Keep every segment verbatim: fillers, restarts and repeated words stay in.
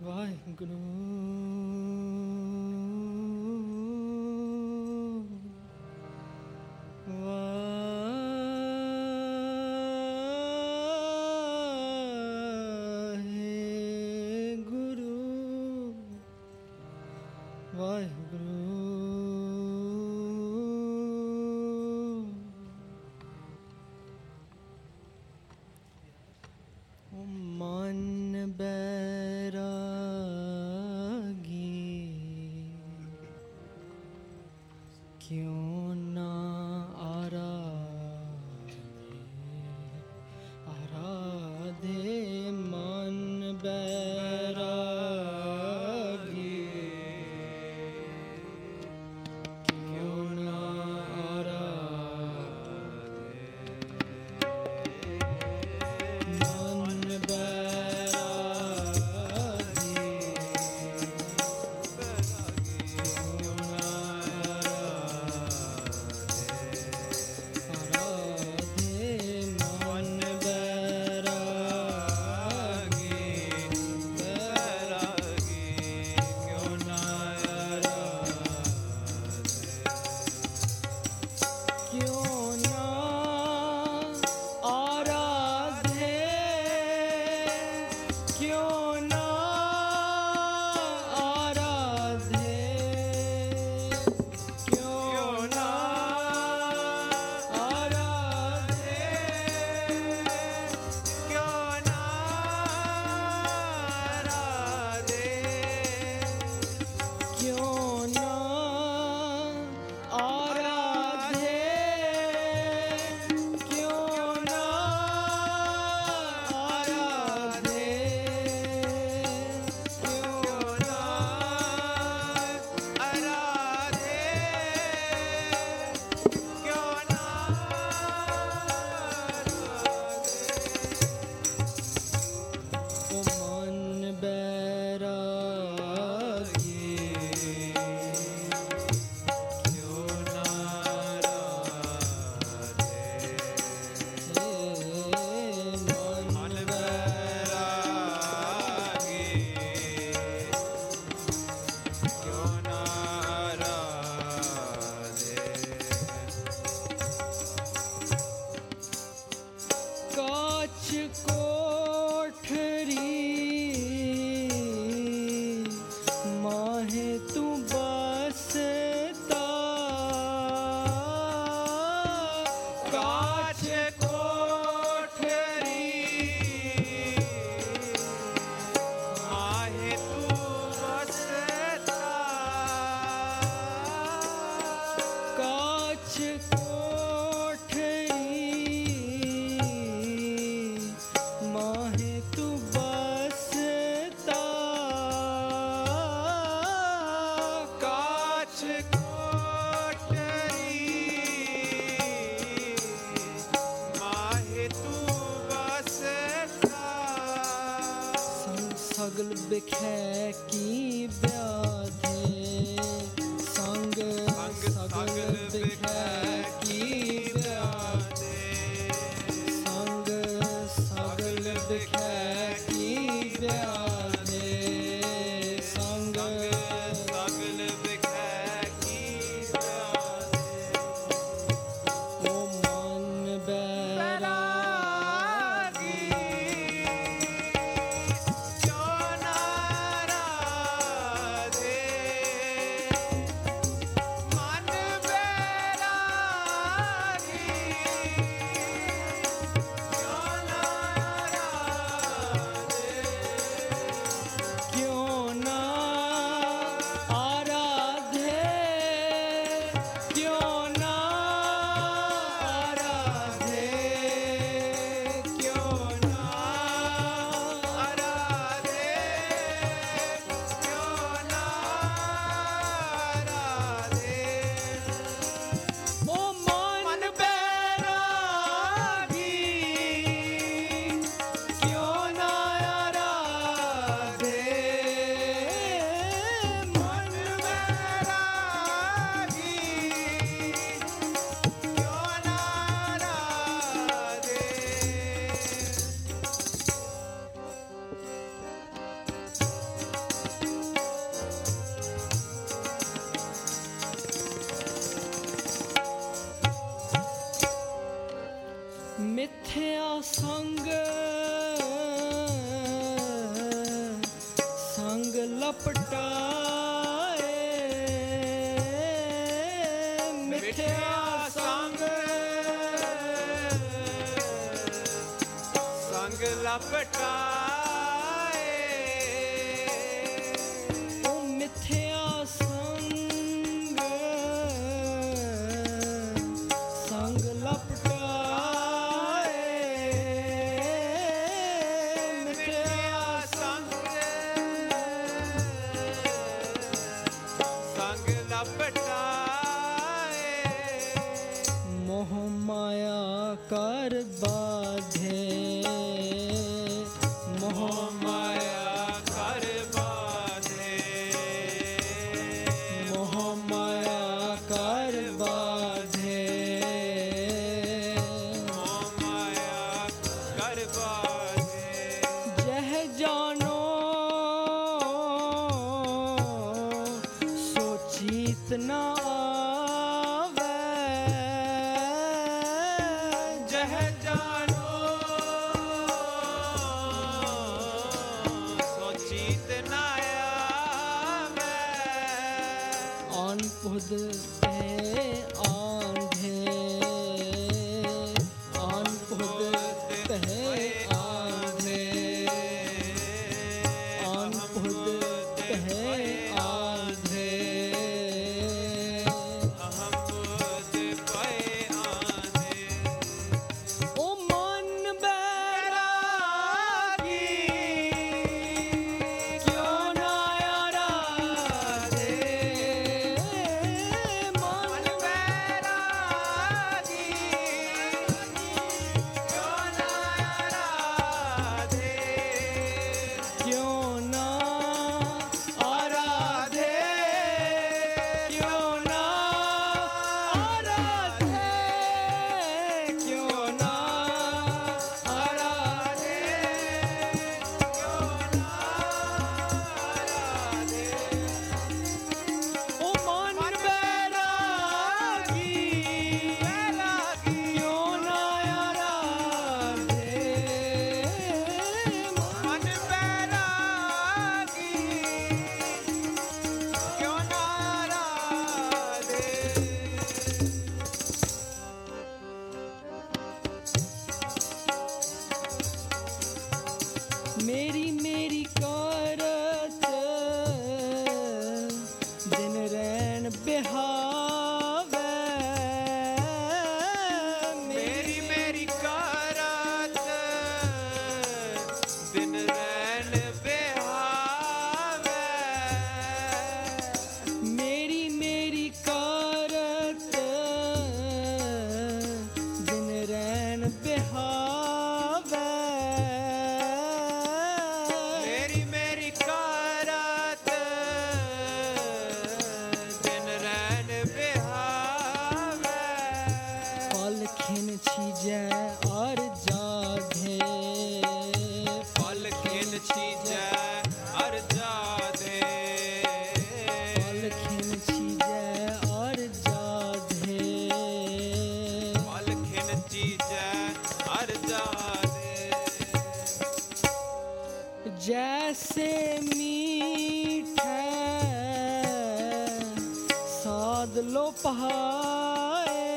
वाहिगुरु वाहिगुरु वाहिगुरु मन बैरागी क्यों ना आराधे आराधे मन बैरागी क्यों ना आराधे मन सगल बिखै की व्याधे संग सगल बिखै की व्याधे संग सगल बिखै की व्याधे संग सगल बिखै की व्याधे ओ मन बैरागी क्यों ना ਮਿਥਿਆ ਸੰਗ ਸੰਗ ਲਪਟਾਏ ਮਿਥਿਆ ਸੰਗ ਸੰਗ ਲਪਟਾਏ ਉਹ ਮਿਥਿਆ ਸੰਗ ਸੰਗ ਲਪਟਾਏ ਮਿਥਿਆ ਸੰਗ ਸੰਗ ਲਪਟਾਏ ਮੋਹ ਮਾਇਆ ਕਰ ਬਾਧੇ ਮੋਹ ਮਾਇਆ ਕਰ ਬਾਧੇ ਮੋਹ ਮਾਇਆ ਕਰ ਬਾਧੇ ਮੋਹ ਮਾਇਆ ਕਰ ਬਾਧੇ ਜਹ ਜਾਨੋ ਸੋ ਚੀਤ ਨਾ ਆਵੇ ਜਹ ਜਾਨੋ ਸੋ ਚੀਤ ਨਾ ਆਵੇ ਅਨਪੁਦ ਤੇ ਆਂਧੇ ਅਨਪੁਦ ਤੇ ਆਂਧੇ ਅਨਪੁਦ ਤੇ ਆਂਧੇ ਅਹਮ ਬੁੱਧ ਪਏ ਆਂਦੇ ਓ ਮਨ ਬੈਰਾਗੀ ਕਿਉਂ ਨਾ ਆਰਾਧੇ ਮਨ ਬੈਰਾਗੀ ਕਿਉਂ ਨਾ ਆਰਾਧੇ ਕਿਉਂ ਨਾ ਆਰਾਧੇ ਕਿਉਂ ਨਾ ਆਰਾਧੇ ਕਿਉਂ ਨਾ ਆਰਾਧੇ ਓ ਮਨ ਬੈਰਾਗੀ ਕਿਉਂ ਨਾ ਆਰਾਧੇ ਮਨ ਬੈਰਾਗੀ ਕਿਉਂ ਨਾ ਆਰਾਧੇ ਮੇਰੀ ਮੇਰੀ ਕਰਤ ਦਿਨ ਰੈਣ ਬਿਹਾਵੇ ਮੇਰੀ ਮੇਰੀ ਕਾਰਤ ਦਿਨ ਰੈਣ ਬਿਹਾਵੇ ਮੇਰੀ ਮੇਰੀ ਕਰਤ ਦਿਨ ਰੈਣ ਬਿਹਾਵੇ ਮੇਰੀ ਮੇਰੀ ਕਾਰਤ ਦਿਨ ਰੈਣ ਬਿਹਾਵੇ ਫਲ ਖਿਨ ਛੀਜੈ ਅਰ ਜਾਧੇ ਫਲ ਖਿਨ ਛੀਜੈ ਅਰ ਜਾਦੇ ਫਲ ਖਿਨ ਛੀਜੈ ਅਰ ਜਾਧੇ ਫਲ ਖਿਨ ਛੀਜੈ ਅਰ ਜਾਦੇ जैसे मीठे साध लो पहाए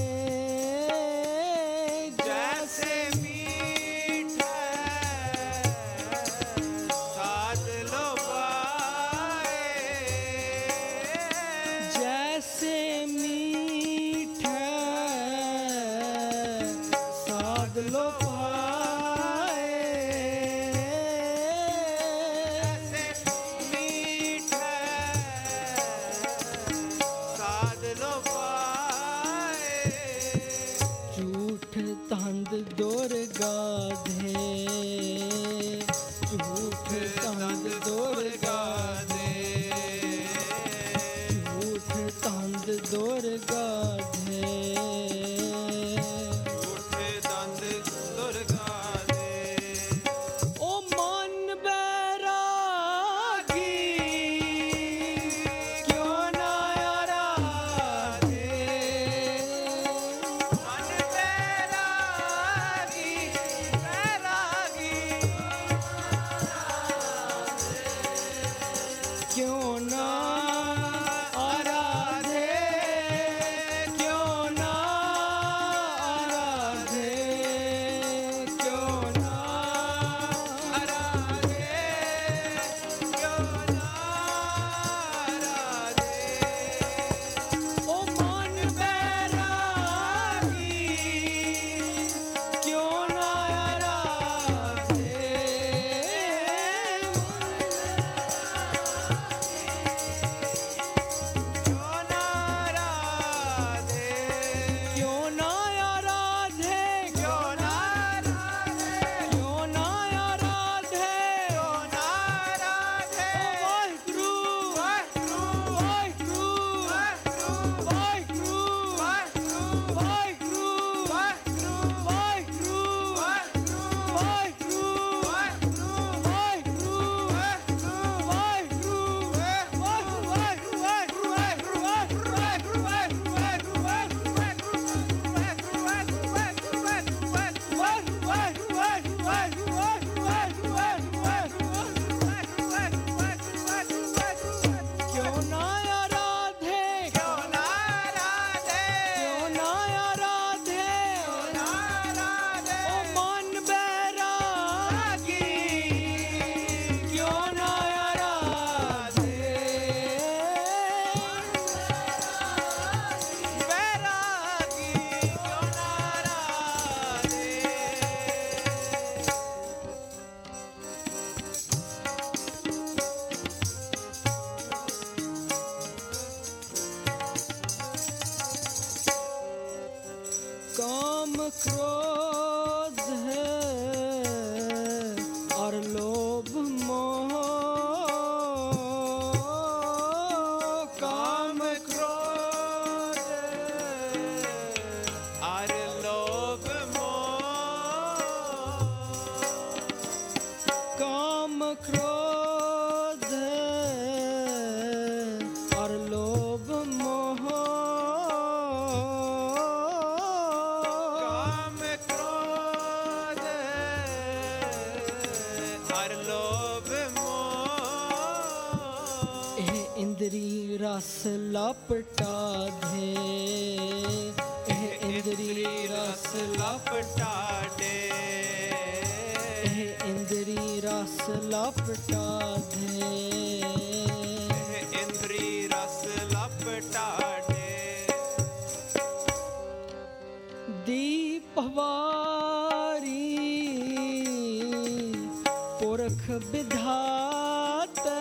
जैसे मीठे साध लो पाए जैसे मीठे साध लो पहाए जैसे मीठे साध लो पाए झूठ तंद दोर गाधे झूठ तंद दोर गाधे झूठ तंद दोर गाधे झूठे दंद दुर्गा दे ओ मन बैरागी क्यों ना आराधे मन बैरागी काम क्रोध है और लोभ मोह, काम क्रोध और लोभ मोह, काम क्रोध और लोभ मोह, काम क्रोध और लोभ मोह, एह इंद्री रस लपटा दे, एह इंद्री रस लपटा दे, एह इंद्री रस लपटा दे, इंद्री रस लपटा दे, दीप वारी पुरख विधाता,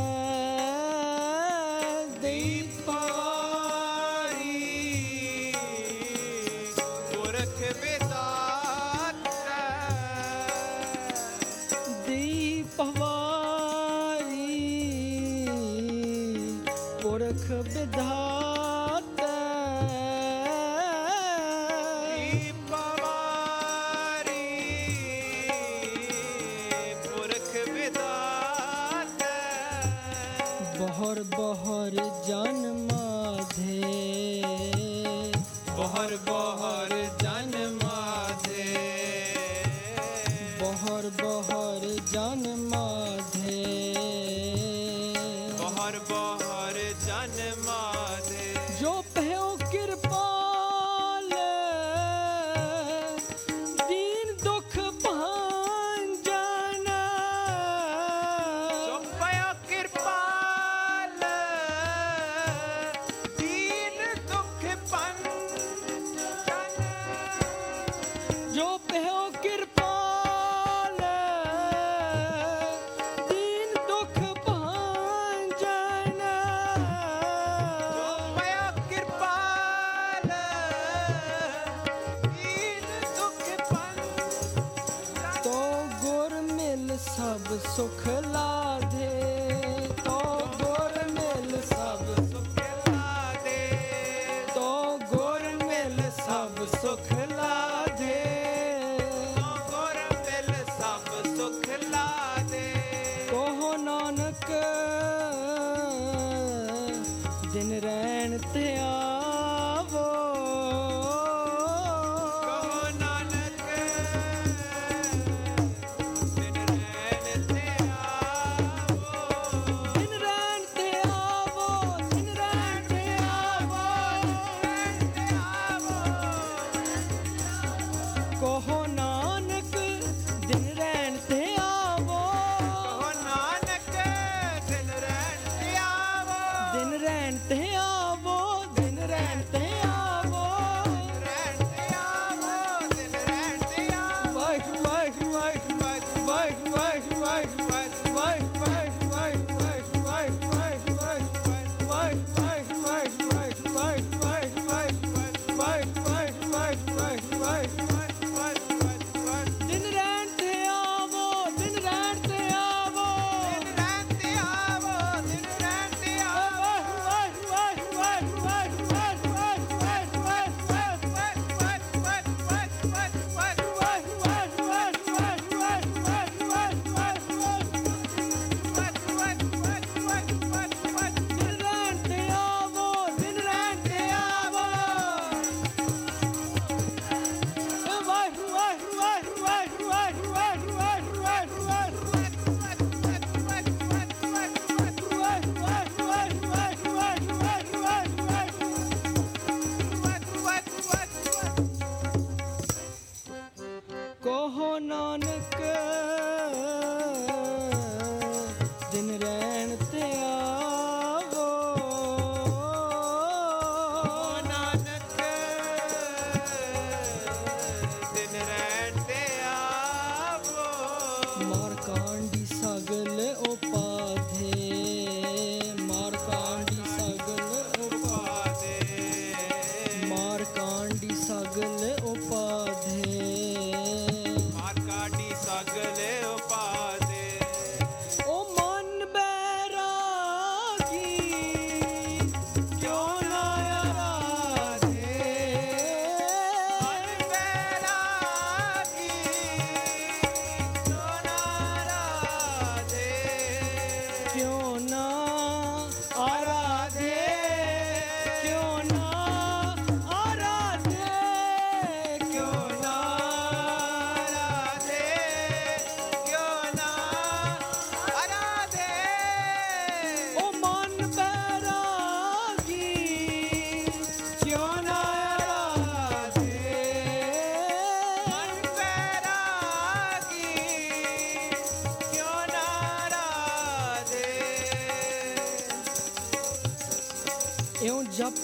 दीप पारी पुरख विधाता, दीप वारी पुरख विधाता, दीपवारी पुरख विधाता, बहर बहर जन्मा धे, बहर बहर जन्मा दे, बहर बहर जन्मा धे, बहर बहर जन्मा दे, जो भयो कृपाल दीन दुख भांजन, जो भयो कृपाल दीन दुख पंजन, जो भयो कृपाल दीन दुख भांजन, जो भयो कृपाल दीन दुख पंजन, तो गुर मिल सब सुख लाधे, तो गुर मिल सब, सुख लादे, तो गुर मिल सब सुख लाधे, तो गुर मिल सब सुख लादे, कहो नानक दिन रैन ते आवो, कहो नानक दिन रैन ते आवो, दिन रैन ते आवो, दिन रैन ते आवो, रैन ते आवो,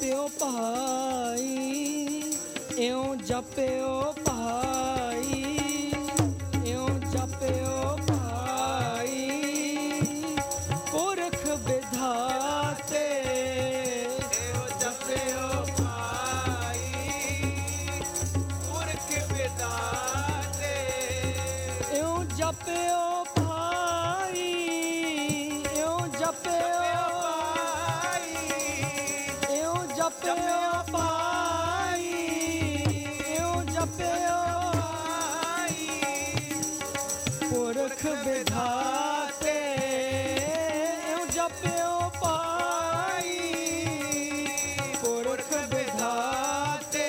ਜਪਿਓ ਭਾਈ ਇਉਂ ਜਪਿਓ ਭਾਈ ਇਉਂ ਜਪਿਓ ਭਾਈ ਪੁਰਖ ਵਿਧਾਤੇ ਇਹੋ ਜਪਿਓ ਭਾਈ ਪੁਰਖ ਵਿਦਾਤੇ ਇਉਂ ਜਪਿਓ ਭਾਈ ਇਉਂ ਜਪਿਓ ਭਾਈ ਇਉਂ ਜਪਿਓ ਭਾਈ ਇਉਂ ਜਪਿਓ ਭਾਈ ਪੁਰਖ ਵਿਧਾਤੇ ਇਉਂ ਜਪਿਓ ਭਾਈ ਪੁਰਖ ਵਿਧਾਤੇ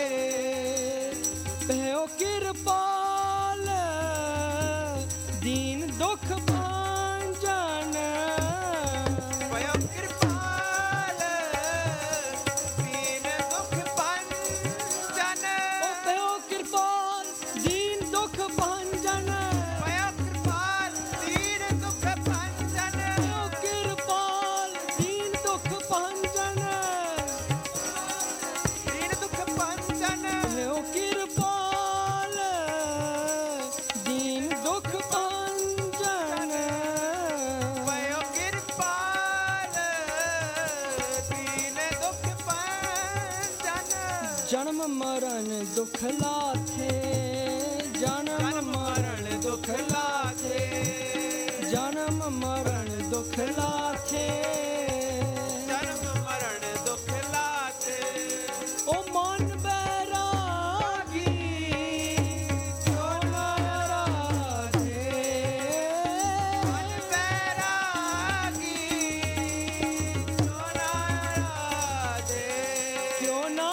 ਭਇਓ ਕਿਰਪਾਲ ਦੀਨ ਦੁਖ ਭਾਂਜਨ ਭਇਓ ਕਿਰਪਾਲ ਦੀਨ ਦੁਖ ਭੰਜਨ ਓ ਭਇਓ ਕਿਰਪਾਲ ਦੀਨ ਦੁਖ ਭਾਂਜਨ ਭਇਓ ਕਿਰਪਾਲ ਦੀਨ ਦੁਖ ਭੰਜਨ ਭਇਓ ਕਿਰਪਾਲ ਦੀਨ ਦੁਖ ਭਾਂਜਨ ਦੀਨ ਦੁਖ ਭੰਜਨ ਭਇਓ ਕਿਰਪਾਲ ਦੀਨ ਦੁਖ ਭਾਂਜਨ ਭਇਓ ਕਿਰਪਾਲ ਦੀਨ ਦੁਖ ਭੰਜਨ ਜਨਮ ਮਰਨ ਦੁਖ ਲਾਥੇ ਜਨਮ ਜਨਮ ਮਰਨ ਦੁਖ ਲਾਥੇ ਜਨਮ ਮਰਨ ਦੁਖ ਲਾਥੇ ਜਨਮ ਮਰਨ ਦੁਖ ਲਾਥੇ ਓ ਮਨ ਬੈਰਾਗੀ ਜੋ ਨਾਰਾਜ਼ੇ ਮਨ ਬੈਰਾਗੀ ਜੋ ਨਾ ਰਾਧੇ ਕਿਉਂ ਨਾ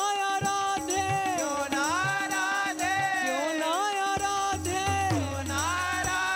ਆਰਾਧੇ ਜੋ ਨਾ ਰਾਧੇ ਕਿਉਂ ਨਾ ਆਰਾਧੇ ਜੋ ਨਾ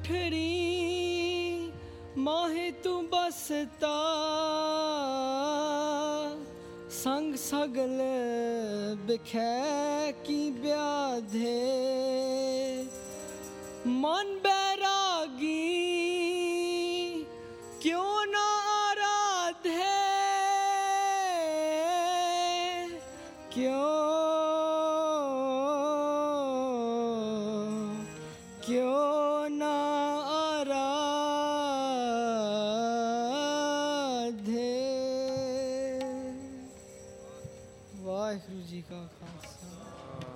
कोठरी माहे तू बसता संग सगल बिखै की ब्याधे मन बैरागी क्यों ना आराधे क्यों क्यों ना आराधे। वाहिगुरु जी का खालसा।